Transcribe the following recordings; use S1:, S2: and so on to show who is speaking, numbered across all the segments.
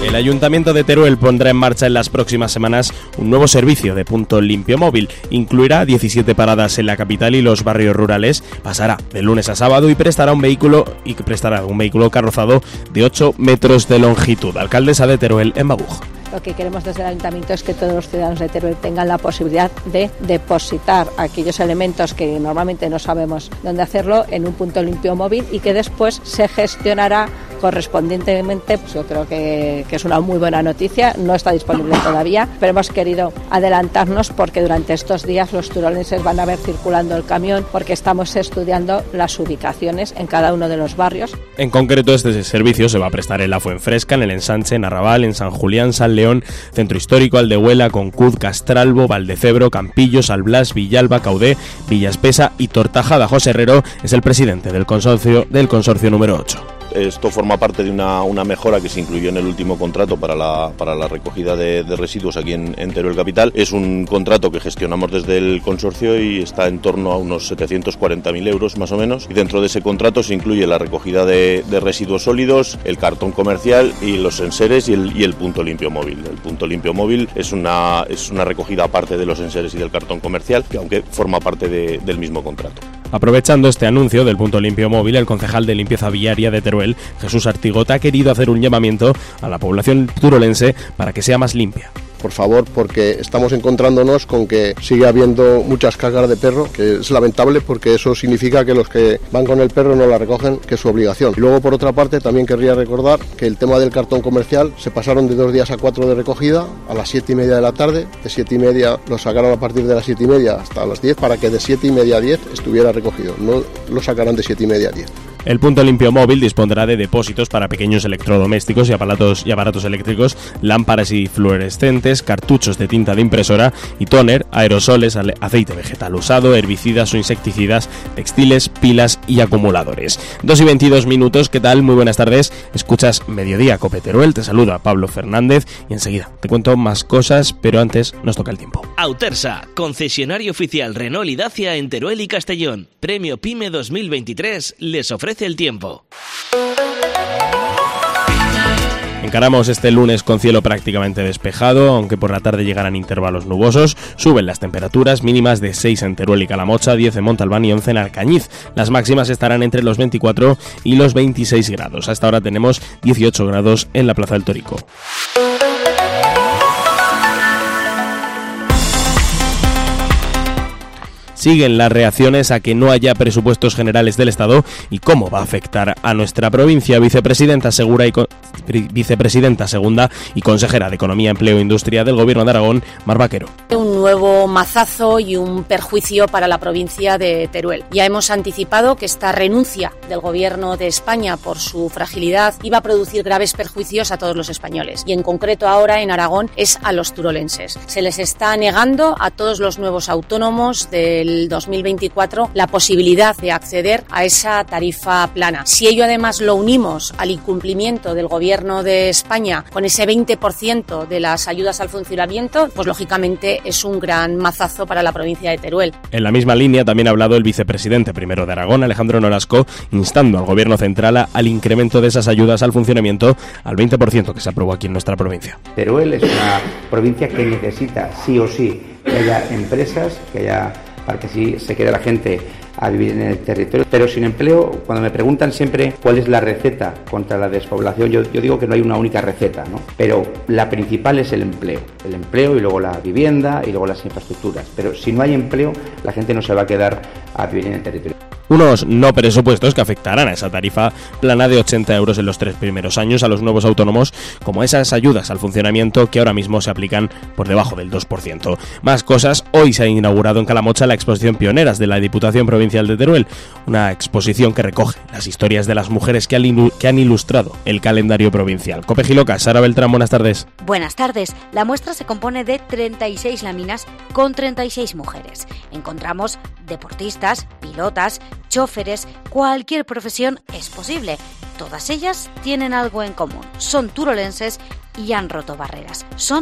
S1: El Ayuntamiento de Teruel pondrá en marcha en las próximas semanas un nuevo servicio de punto limpio móvil. Incluirá 17 paradas en la capital y los barrios rurales. Pasará de lunes a sábado y prestará un vehículo carrozado de 8 metros de longitud. Alcaldesa de Teruel, Emma Buch.
S2: Lo que queremos desde el Ayuntamiento es que todos los ciudadanos de Teruel tengan la posibilidad de depositar aquellos elementos que normalmente no sabemos dónde hacerlo en un punto limpio móvil y que después se gestionará correspondientemente. Pues yo creo que es una muy buena noticia. No está disponible todavía, pero hemos querido adelantarnos porque durante estos días los turolenses van a ver circulando el camión porque estamos estudiando las ubicaciones en cada uno de los barrios.
S1: En concreto, este servicio se va a prestar en la Fuenfresca, en el Ensanche, en Arrabal, en San Julián, San León, Centro Histórico, Aldehuela, Concud, Castralbo, Valdecebro, Campillo, Salblas, Villalba, Caudé, Villaspesa y Tortajada. José Herrero es el presidente del consorcio número 8.
S3: Esto forma parte de una mejora que se incluyó en el último contrato para la recogida de residuos aquí en Teruel Capital. Es un contrato que gestionamos desde el consorcio y está en torno a unos 740.000 euros más o menos. Y dentro de ese contrato se incluye la recogida de residuos sólidos, el cartón comercial y los enseres y el punto limpio móvil. El punto limpio móvil es una recogida aparte de los enseres y del cartón comercial, que aunque forma parte del mismo contrato.
S1: Aprovechando este anuncio del punto limpio móvil, el concejal de limpieza viaria de Teruel, Jesús Artigota, ha querido hacer un llamamiento a la población turolense para que sea más limpia.
S4: Por favor, porque estamos encontrándonos con que sigue habiendo muchas cacas de perro, que es lamentable porque eso significa que los que van con el perro no la recogen, que es su obligación. Y luego, por otra parte, también querría recordar que el tema del cartón comercial se pasaron de 2 días a 4 de recogida a las 7:30 de la tarde. De 7:30 lo sacaron a partir de las 7:30 hasta las 10 para que de 7:30 a 10 estuviera recogido. No lo sacarán de 7:30 a 10.
S1: El punto limpio móvil dispondrá de depósitos para pequeños electrodomésticos y aparatos eléctricos, lámparas y fluorescentes, cartuchos de tinta de impresora y tóner, aerosoles, aceite vegetal usado, herbicidas o insecticidas, textiles, pilas y acumuladores. 2:22, ¿qué tal? Muy buenas tardes. Escuchas Mediodía Cope Teruel, te saluda Pablo Fernández y enseguida te cuento más cosas, pero antes nos toca el tiempo.
S5: Autersa, concesionario oficial Renault y Dacia en Teruel y Castellón. Premio PYME 2023 les ofrece el tiempo.
S1: Encaramos este lunes con cielo prácticamente despejado, aunque por la tarde llegarán intervalos nubosos. Suben las temperaturas mínimas de 6 en Teruel y Calamocha, 10 en Montalbán y 11 en Alcañiz. Las máximas estarán entre los 24 y los 26 grados. Hasta ahora tenemos 18 grados en la Plaza del Torico. Siguen las reacciones a que no haya presupuestos generales del Estado y cómo va a afectar a nuestra provincia. Vicepresidenta segunda y consejera de Economía, Empleo e Industria del Gobierno de Aragón, Mar Vaquero.
S6: Un nuevo mazazo y un perjuicio para la provincia de Teruel. Ya hemos anticipado que esta renuncia del Gobierno de España por su fragilidad iba a producir graves perjuicios a todos los españoles y en concreto ahora en Aragón es a los turolenses. Se les está negando a todos los nuevos autónomos del 2024 la posibilidad de acceder a esa tarifa plana. Si ello además lo unimos al incumplimiento del Gobierno de España con ese 20% de las ayudas al funcionamiento, pues lógicamente es un gran mazazo para la provincia de Teruel.
S1: En la misma línea también ha hablado el vicepresidente primero de Aragón, Alejandro Nolasco, instando al Gobierno central al incremento de esas ayudas al funcionamiento al 20% que se aprobó aquí en nuestra provincia.
S7: Teruel es una provincia que necesita sí o sí que haya empresas, que haya para que sí se quede la gente a vivir en el territorio, pero sin empleo. Cuando me preguntan siempre cuál es la receta contra la despoblación, yo digo que no hay una única receta, ¿no? Pero la principal es el empleo y luego la vivienda y luego las infraestructuras, pero si no hay empleo, la gente no se va a quedar a vivir en el territorio.
S1: Unos no presupuestos que afectarán a esa tarifa plana de 80 euros en los 3 primeros años a los nuevos autónomos, como esas ayudas al funcionamiento que ahora mismo se aplican por debajo del 2%. Más cosas, hoy se ha inaugurado en Calamocha la exposición Pioneras de la Diputación Provincial de Teruel, una exposición que recoge las historias de las mujeres que han ilustrado el calendario provincial. Cope Giloca, Sara Beltrán, buenas tardes.
S8: Buenas tardes. La muestra se compone de 36 láminas con 36 mujeres. Encontramos deportistas, pilotas, choferes, cualquier profesión es posible. Todas ellas tienen algo en común. Son turolenses y han roto barreras. Son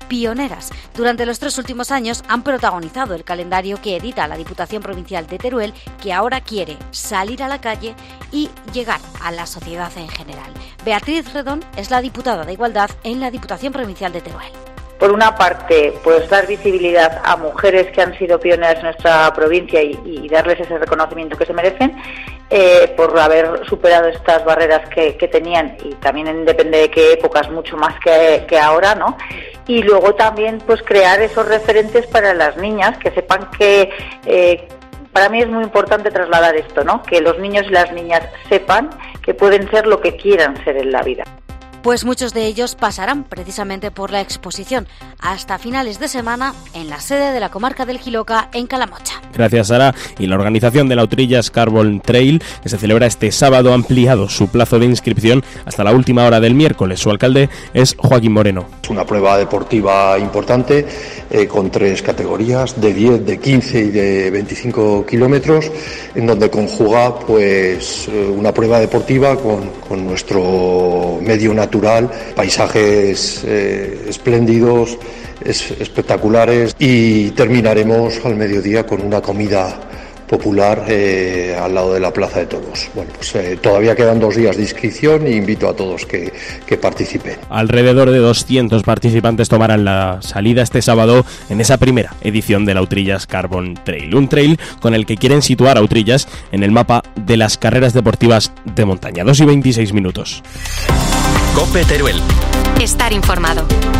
S8: pioneras. Durante los 3 últimos años han protagonizado el calendario que edita la Diputación Provincial de Teruel, que ahora quiere salir a la calle y llegar a la sociedad en general. Beatriz Redón es la diputada de Igualdad en la Diputación Provincial de Teruel.
S9: Por una parte, pues dar visibilidad a mujeres que han sido pioneras en nuestra provincia y darles ese reconocimiento que se merecen, por haber superado estas barreras que tenían, y también depende de qué épocas, mucho más que ahora, ¿no? Y luego también pues crear esos referentes para las niñas, que sepan que para mí es muy importante trasladar esto, ¿no? Que los niños y las niñas sepan que pueden ser lo que quieran ser en la vida.
S8: Pues muchos de ellos pasarán precisamente por la exposición hasta finales de semana en la sede de la comarca del Jiloca, en Calamocha.
S1: Gracias, Sara. Y la organización de la Outrillas Carbon Trail, que se celebra este sábado, ha ampliado su plazo de inscripción hasta la última hora del miércoles. Su alcalde es Joaquín Moreno.
S10: Es una prueba deportiva importante con 3 categorías, de 10, de 15 y de 25 kilómetros, en donde conjuga pues una prueba deportiva con nuestro medio natural, paisajes espléndidos, espectaculares, y terminaremos al mediodía con una comida popular al lado de la Plaza de Toros. Bueno, pues todavía quedan 2 días de inscripción y invito a todos que participen.
S1: Alrededor de 200 participantes tomarán la salida este sábado en esa primera edición de la Outrillas Carbon Trail, un trail con el que quieren situar a Outrillas en el mapa de las carreras deportivas de montaña. 2:26 minutos.
S11: COPE Teruel.
S12: Estar informado.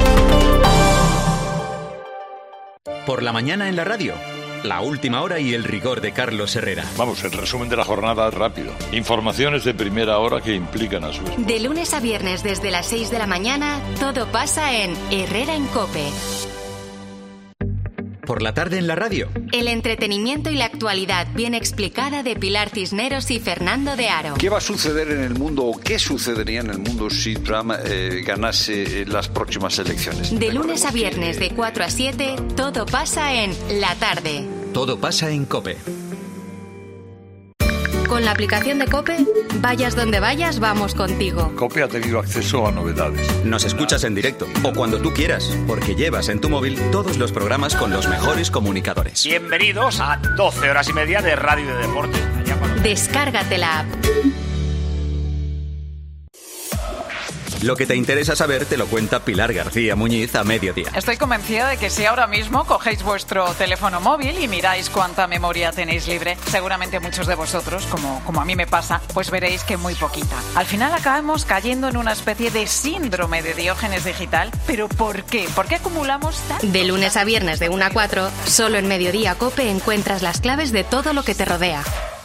S11: Por la mañana en la radio. La última hora y el rigor de Carlos Herrera.
S13: Vamos, el resumen de la jornada rápido. Informaciones de primera hora que implican a su esposa.
S12: De lunes a viernes desde las 6 de la mañana, todo pasa en Herrera en COPE.
S11: Por la tarde en la radio.
S12: El entretenimiento y la actualidad bien explicada de Pilar Cisneros y Fernando de Aro.
S14: ¿Qué va a suceder en el mundo o qué sucedería en el mundo si Trump ganase las próximas elecciones?
S12: De lunes a viernes de 4 a 7, todo pasa en La Tarde.
S11: Todo pasa en COPE.
S12: Con la aplicación de COPE, vayas donde vayas, vamos contigo.
S13: COPE ha tenido acceso a novedades.
S11: Nos escuchas en directo o cuando tú quieras, porque llevas en tu móvil todos los programas con los mejores comunicadores.
S15: Bienvenidos a 12 horas y media de radio y de deporte.
S12: Descárgate la app.
S11: Lo que te interesa saber te lo cuenta Pilar García Muñiz a mediodía.
S16: Estoy convencida de que si ahora mismo cogéis vuestro teléfono móvil y miráis cuánta memoria tenéis libre, seguramente muchos de vosotros, como a mí me pasa, pues veréis que muy poquita. Al final acabamos cayendo en una especie de síndrome de Diógenes digital. ¿Pero por qué? ¿Por qué acumulamos tanto?
S12: De lunes a viernes de 1 a 4, solo en Mediodía COPE encuentras las claves de todo lo que te rodea.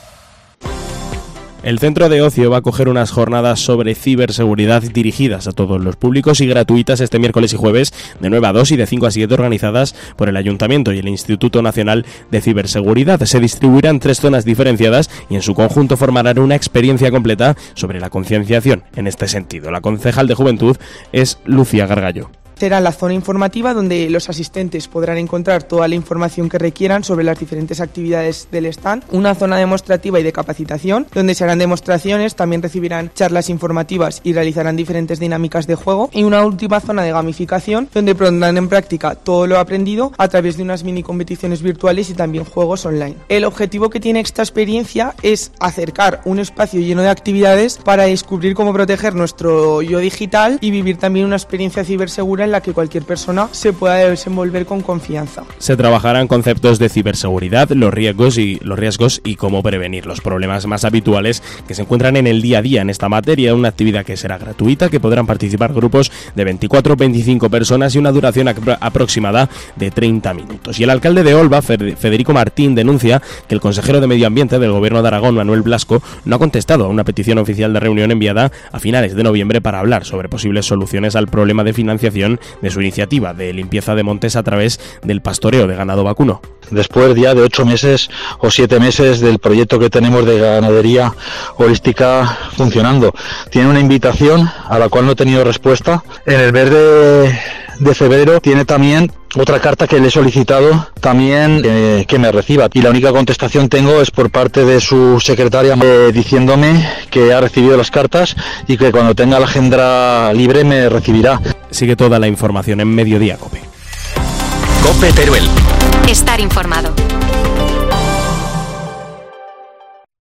S1: El Centro de Ocio va a acoger unas jornadas sobre ciberseguridad dirigidas a todos los públicos y gratuitas este miércoles y jueves de 9 a 2 y de 5 a 7, organizadas por el Ayuntamiento y el Instituto Nacional de Ciberseguridad. Se distribuirán 3 zonas diferenciadas y en su conjunto formarán una experiencia completa sobre la concienciación en este sentido. La concejal de Juventud es Lucía Gargallo.
S17: Será la zona informativa donde los asistentes podrán encontrar toda la información que requieran sobre las diferentes actividades del stand, una zona demostrativa y de capacitación donde se harán demostraciones, también recibirán charlas informativas y realizarán diferentes dinámicas de juego, y una última zona de gamificación donde pondrán en práctica todo lo aprendido a través de unas mini competiciones virtuales y también juegos online. El objetivo que tiene esta experiencia es acercar un espacio lleno de actividades para descubrir cómo proteger nuestro yo digital y vivir también una experiencia cibersegura en la que cualquier persona se pueda desenvolver con confianza.
S1: Se trabajarán conceptos de ciberseguridad, los riesgos y cómo prevenir los problemas más habituales que se encuentran en el día a día en esta materia. Una actividad que será gratuita, que podrán participar grupos de 24 o 25 personas y una duración aproximada de 30 minutos. Y el alcalde de Olva, Federico Martín, denuncia que el consejero de Medio Ambiente del Gobierno de Aragón, Manuel Blasco, no ha contestado a una petición oficial de reunión enviada a finales de noviembre para hablar sobre posibles soluciones al problema de financiación de su iniciativa de limpieza de montes a través del pastoreo de ganado vacuno.
S18: Después ya de 8 meses o 7 meses del proyecto que tenemos de ganadería holística funcionando, tiene una invitación a la cual no he tenido respuesta. En el mes de febrero tiene también otra carta que le he solicitado también que me reciba, y la única contestación tengo es por parte de su secretaria diciéndome que ha recibido las cartas y que cuando tenga la agenda libre me recibirá.
S1: Sigue toda la información en Mediodía COPE.
S11: Cope Teruel.
S12: Estar informado.